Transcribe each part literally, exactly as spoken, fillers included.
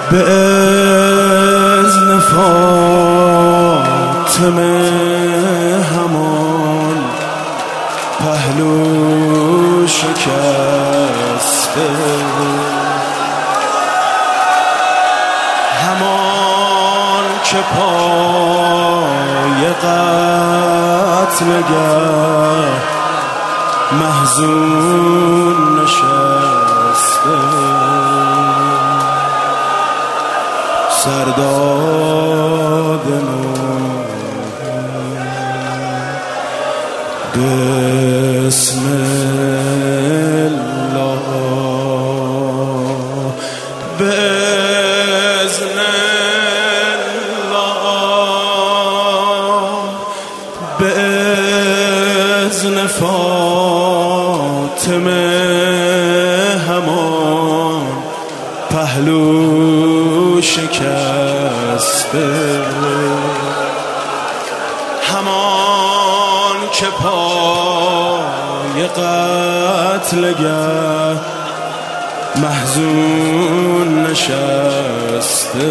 به اذن فاطمه همان پهلو شکسته، همان که پای قتلگه محزون نشسته، سرداد نور بسم الله بإذن الله بإذن فاطمه همان پهلو شکسته، همان که پای قتلگه محزون نشسته،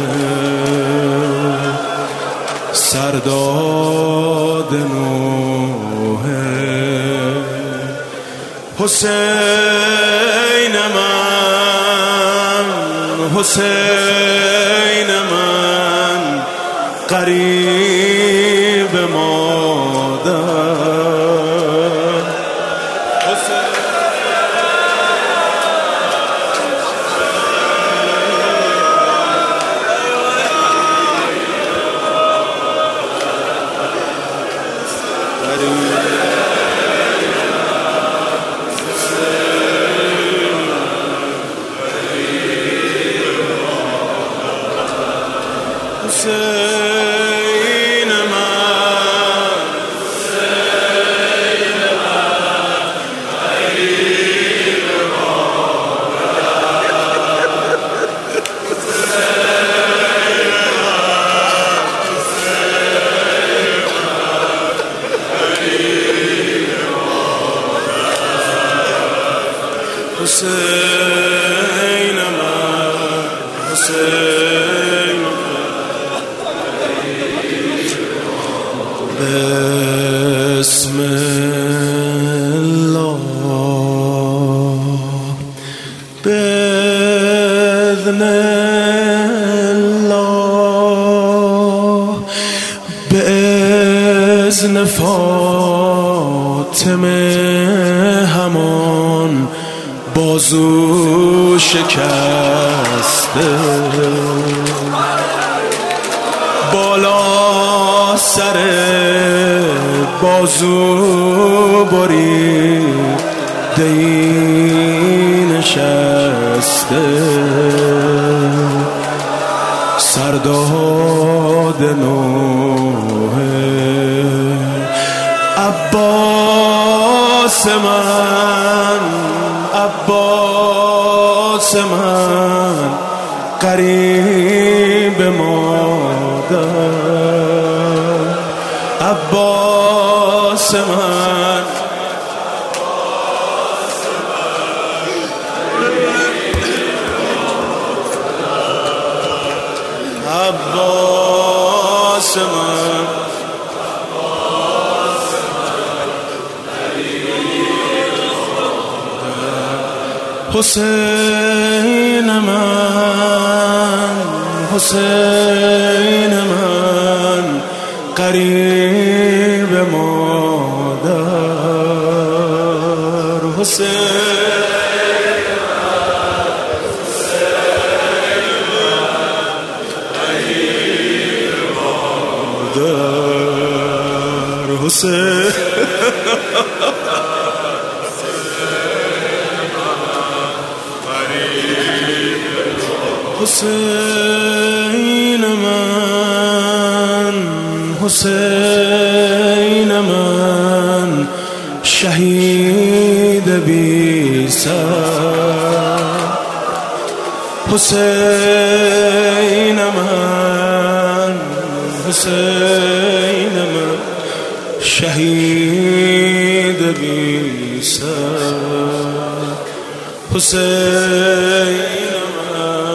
سرداد نوح حسین من، حسین من قریب مادر، حسین من، حسین من قریب مادر، حسین من، حسین من قریب مادر، حسین من، حسین بسم الله بإذن الله بإذن فاطمه همان بازو شکسته، بالا سر بازو بریده نشسته، سرداد نوح عباس من، عباس من قریب مادر، عباس من، عباس من، حسین من، حسین من قریب مادر، حسین من، حسین من قریب مادر، حسین حسین من، حسین من شهید بی سر، حسین من، حسین من شهید بی سر، حسین من